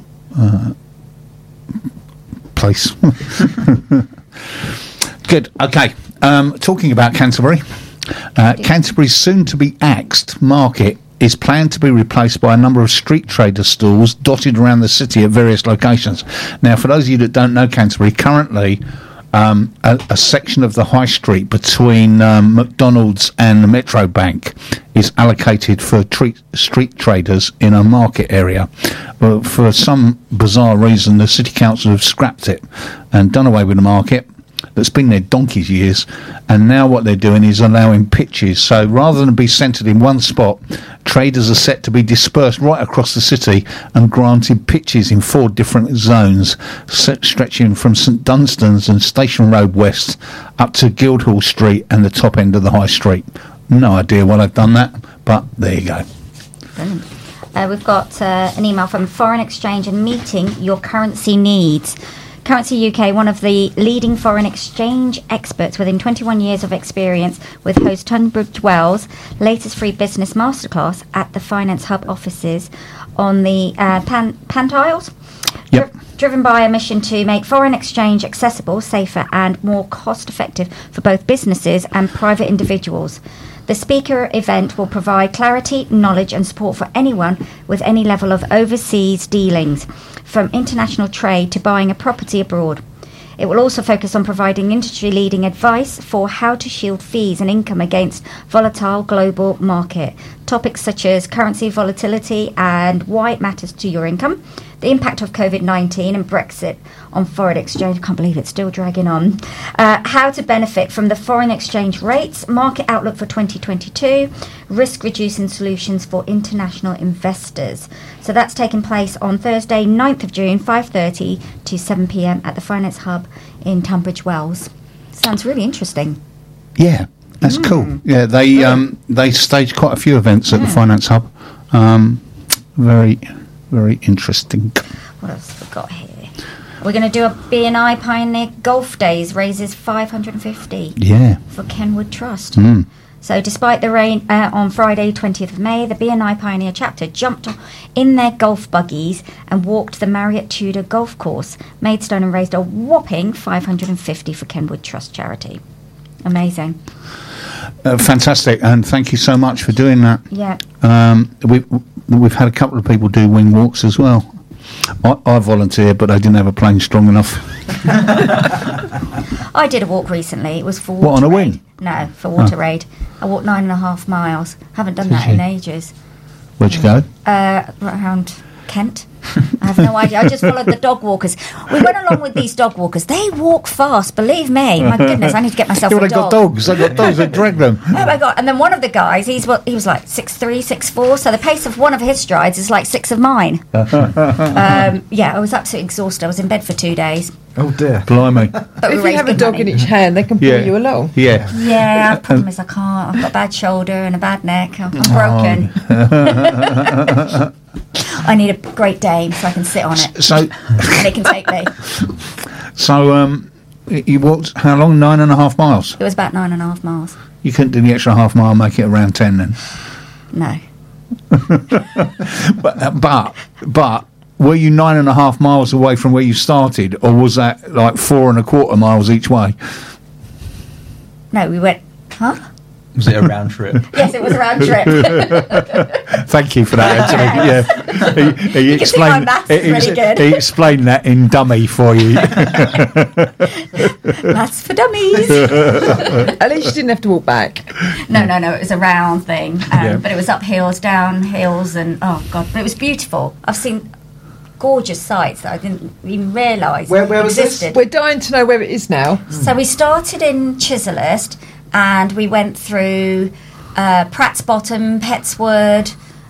place. Good. Okay. Talking about Canterbury, Canterbury's soon-to-be axed market is planned to be replaced by a number of street trader stalls dotted around the city at various locations. Now, for those of you that don't know Canterbury, currently a section of the high street between McDonald's and the Metro Bank is allocated for street traders in a market area. But for some bizarre reason, the City Council have scrapped it and done away with the market. That's been there donkey's years, and now what they're doing is allowing pitches. So rather than be centred in one spot, traders are set to be dispersed right across the city and granted pitches in 4 different zones, stretching from St Dunstan's and Station Road West up to Guildhall Street and the top end of the High Street. No idea why they've done that, but there you go. Brilliant. We've got an email from Foreign Exchange and Meeting Your Currency Needs. Currency UK, one of the leading foreign exchange experts within 21 years of experience with host Tunbridge Wells' latest free business masterclass at the Finance Hub offices on the Pantiles. Yep. Driven by a mission to make foreign exchange accessible, safer and more cost-effective for both businesses and private individuals. The speaker event will provide clarity, knowledge and support for anyone with any level of overseas dealings, from international trade to buying a property abroad. It will also focus on providing industry-leading advice for how to shield fees and income against volatile global market. Topics such as currency volatility and why it matters to your income, the impact of COVID-19 and Brexit on foreign exchange. I can't believe it's still dragging on. How to benefit from the foreign exchange rates, market outlook for 2022, risk-reducing solutions for international investors. So that's taking place on Thursday, 9th of June, 5:30 to 7 p.m. at the Finance Hub in Tunbridge Wells. Sounds really interesting. Yeah, that's cool. Yeah, they staged quite a few events at the Finance Hub. Very, very interesting. What else have we got here? We're going to do a BNI Pioneer Golf Days, raises $550 for Kenwood Trust. So despite the rain on Friday 20th of May, the BNI Pioneer chapter jumped in their golf buggies and walked the Marriott Tudor golf course, Maidstone, and raised a whopping $550 for Kenwood Trust charity. Amazing. Fantastic, and thank you so much for doing that. Yeah. We've had a couple of people do wing walks as well. I volunteered, but I didn't have a plane strong enough. I did a walk recently. It was for Water What, on a Aid. wing? No, for Water Aid. I walked 9.5 miles. Haven't done that in ages. Where'd you go? Around Kent. I have no idea. I just followed the dog walkers. We went along with these dog walkers. They walk fast, believe me. My goodness, I need to get myself a dog. They got dogs. They got dogs that drag them. Oh my God. And then one of the guys, he was like 6'3", 6'4", so the pace of one of his strides is like 6 of mine. I was absolutely exhausted. I was in bed for 2 days. Oh dear. But if you have a dog in each hand, they can pull you along. Yeah. Yeah, the problem is I can't. I've got a bad shoulder and a bad neck. I'm broken. I need a Great Dane so I can sit on it. So and it can take me. So you walked how long? 9.5 miles. It was about 9.5 miles. You couldn't do the extra half mile, make it around 10 then. No. but were you 9.5 miles away from where you started, or was that like 4.25 miles each way? No, we went. Huh? Was it a round trip? Yes, it was a round trip. Thank you for that, Anthony. Yeah, he explained. He explained that in dummy for you. That's for dummies. At least you didn't have to walk back. No. It was a round thing, but it was up hills, down hills, and oh God, but it was beautiful. I've seen gorgeous sights that I didn't even realise where was existed. this? We're dying to know where it is now. So we started in Chislehurst. And we went through Pratt's Bottom, Petswood,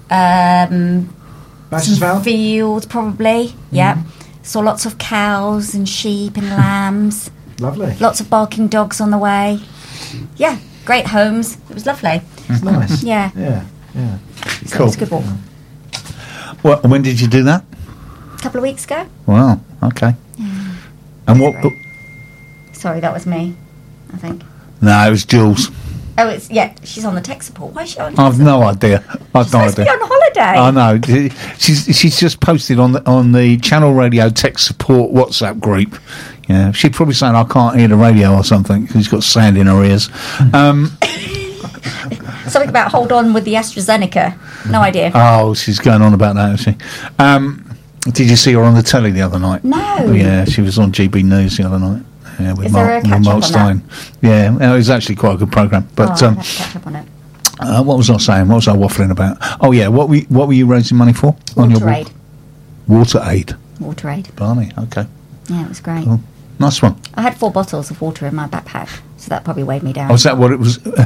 Fields, probably. Yeah. Saw lots of cows and sheep and lambs. Lovely. Lots of barking dogs on the way. Yeah, great homes. It was lovely. It's nice. Yeah. So Cool. it was a good walk. Well, when did you do that? A couple of weeks ago. Wow. Okay. Yeah. And what? Sorry, that was me, I think. No, it was Jules. Oh, she's on the tech support. Why is she on? I've no idea. I've no idea. She's supposed to be on holiday. I know. She's just posted on the Channel Radio Tech Support WhatsApp group. Yeah, she's probably saying I can't hear the radio or something because she's got sand in her ears. Something about hold on with the AstraZeneca. No idea. Oh, she's going on about that, isn't she? Did you see her on the telly the other night? No. Yeah, she was on GB News the other night. Yeah, with Is there a catch-up on Stein. Yeah, it was actually quite a good programme. But I'll have to catch up on it. what was I saying? What was I waffling about? Oh yeah, what were you raising money for? Water Aid. Water Aid. Water Aid. Blimey, okay. Yeah, it was great. Cool. Nice one. I had 4 bottles of water in my backpack, so that probably weighed me down. Oh, is that what it was? No,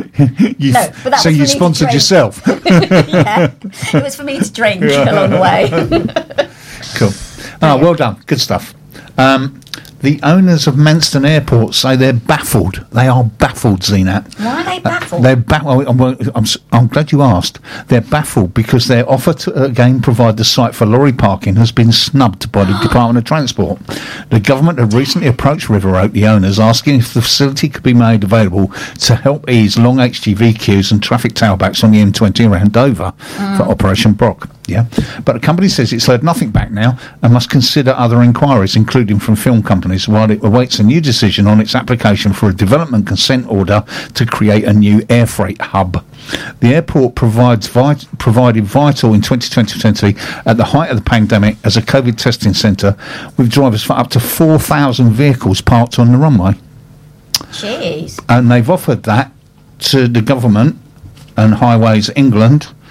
but that so was you for me to sponsored drink. yourself? Yeah, it was for me to drink along the way. Cool. Oh, well done. Good stuff. The owners of Manston Airport say they're baffled. They are baffled, Zenat. Why are they baffled? They're I'm glad you asked. They're baffled because their offer to again provide the site for lorry parking has been snubbed by the Department of Transport. The government had recently approached River Oak, the owners, asking if the facility could be made available to help ease long HGV queues and traffic tailbacks on the M20 around Dover for Operation Brock. Yeah, but the company says it's heard nothing back now and must consider other inquiries, including from film companies, while it awaits a new decision on its application for a development consent order to create a new air freight hub. The airport provided vital in 2020 at the height of the pandemic as a COVID testing centre, with drivers for up to 4,000 vehicles parked on the runway. Jeez. And they've offered that to the government and Highways England.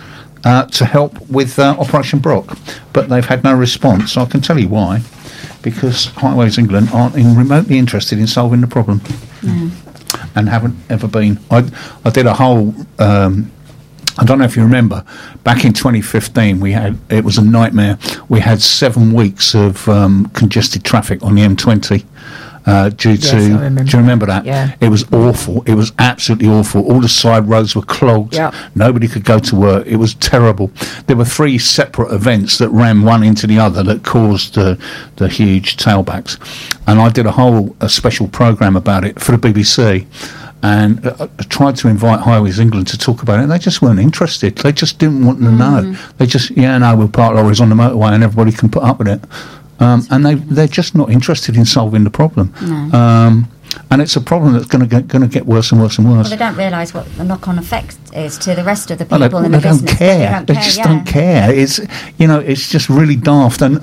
to help with Operation Brock, but they've had no response. I can tell you why, because Highways England aren't remotely interested in solving the problem, and haven't ever been. I did a whole. I don't know if you remember, back in 2015, it was a nightmare. We had 7 weeks of congested traffic on the M20. Do you remember that? Yeah. It was awful. It was absolutely awful. All the side roads were clogged. Yep. Nobody could go to work. It was terrible. There were 3 separate events that ran one into the other that caused the huge tailbacks. And I did a special programme about it for the BBC. And I tried to invite Highways England to talk about it. They just weren't interested. They just didn't want to know. They just, we'll park lorries on the motorway and everybody can put up with it. And they're just not interested in solving the problem. No. And it's a problem that's going to get worse and worse and worse. Well, they don't realise what the knock-on effect is to the rest of the people in the they business. They just don't care. It's just really daft. And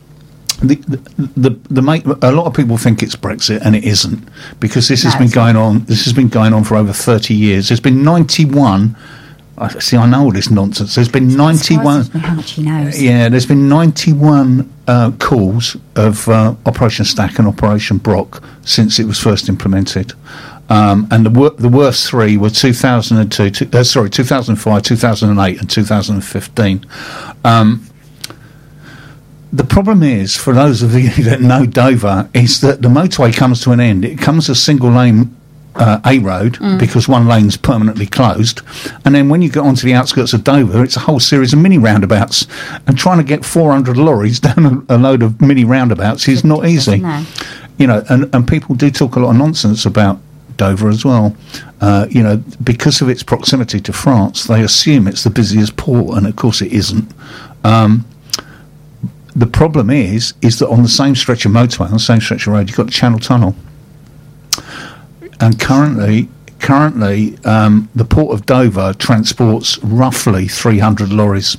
a lot of people think it's Brexit, and it isn't, because this has been going on. This has been going on for over 30 years. There's been 91. I know all this nonsense. There's been 91. How much he knows? Yeah, there's been 91 calls of Operation Stack and Operation Brock since it was first implemented, and the worst 3 were 2005, 2008, and 2015. The problem is, for those of you that know Dover, is that the motorway comes to an end. It comes a single lane A road because one lane's permanently closed, and then when you get onto the outskirts of Dover, it's a whole series of mini roundabouts, and trying to get 400 lorries down a load of mini roundabouts is not easy. No. And people do talk a lot of nonsense about Dover as well. Because of its proximity to France, they assume it's the busiest port, and of course it isn't. The problem is that on the same stretch of motorway, on the same stretch of road, you've got the Channel Tunnel. And currently, the Port of Dover transports roughly 300,000 lorries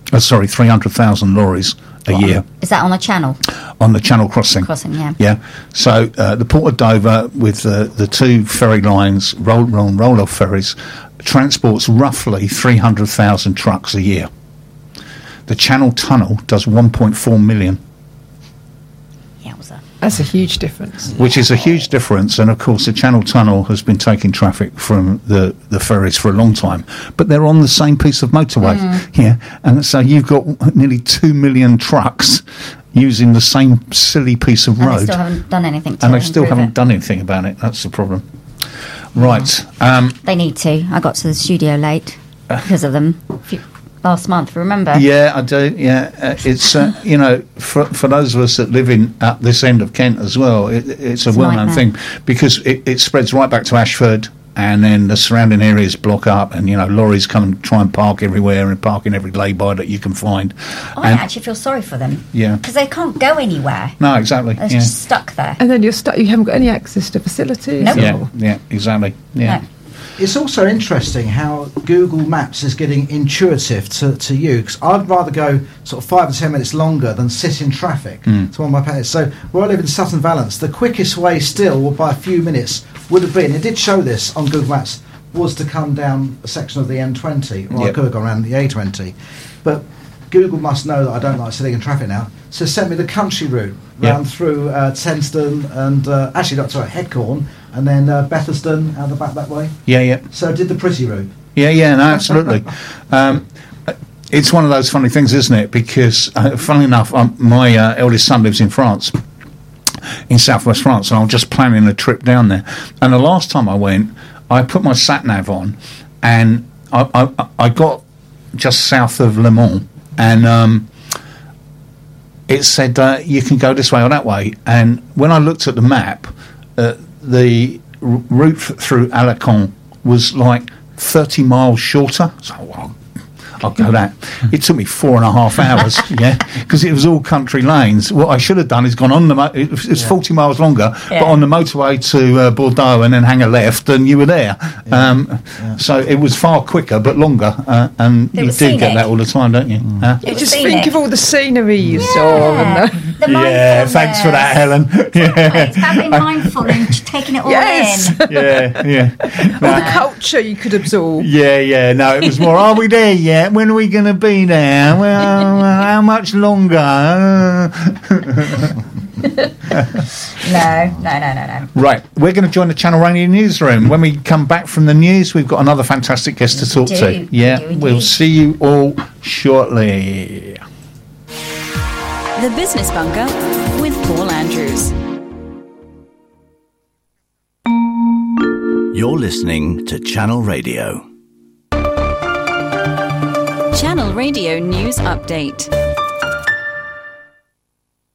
a year. Is that on the channel? On the Channel crossing. Yeah. Yeah. So the Port of Dover, with the 2 ferry lines, roll-off ferries, transports roughly 300,000 trucks a year. The Channel Tunnel does 1.4 million. That's a huge difference. Which is a huge difference, and of course the Channel Tunnel has been taking traffic from the ferries for a long time, but they're on the same piece of motorway, and so you've got nearly 2 million trucks using the same silly piece of road. They still haven't done anything and they still haven't done anything about it. That's the problem. Right. They need to. I got to the studio late because of them. Last month, remember? Yeah, I do. Yeah, it's for those of us that live at this end of Kent as well, it's a well-known thing, because it spreads right back to Ashford, and then the surrounding areas block up, and lorries come and try and park everywhere and park in every lay-by that you can find. I actually feel sorry for them. Yeah, because they can't go anywhere. No, exactly. They're just stuck there, and then you're stuck. You haven't got any access to facilities. Nope. Yeah, exactly. Yeah. No. It's also interesting how Google Maps is getting intuitive to you, because I'd rather go sort of 5 or 10 minutes longer than sit in traffic to one of my parents. So where I live in Sutton Valence, the quickest way still, by a few minutes, would have been, it did show this on Google Maps, was to come down a section of the M20, or I could have gone around the A20. But Google must know that I don't like sitting in traffic now, so sent me the country route round through Tenston and Headcorn, and then Betherston out the back that way. Yeah. So I did the pretty route. Yeah, no, absolutely. It's one of those funny things, isn't it? Because, funnily enough, my eldest son lives in France, in southwest France, and I was just planning a trip down there. And the last time I went, I put my sat-nav on, and I got just south of Le Mans, and it said you can go this way or that way. And when I looked at the map, the route through Alicante was like 30 miles shorter. So I'll go that. It took me 4.5 hours, because it was all country lanes. What I should have done is gone on it's 40 miles longer, but on the motorway to Bordeaux, and then hang a left, and you were there. So it was far quicker but longer, and you do get that all the time, don't you? You just think of all the scenery you saw, and Yeah, thanks for that, Helen. Yeah. It's about being mindful and taking it all in. Yeah. All the culture you could absorb. Yeah. No, it was more, are we there yet? When are we going to be there? Well, how much longer? No. Right, we're going to join the Channel Radio newsroom. When we come back from the news, we've got another fantastic guest to talk to. Yeah, we'll see you all shortly. The Business Bunker with Paul Andrews. You're listening to Channel Radio. Channel Radio News Update.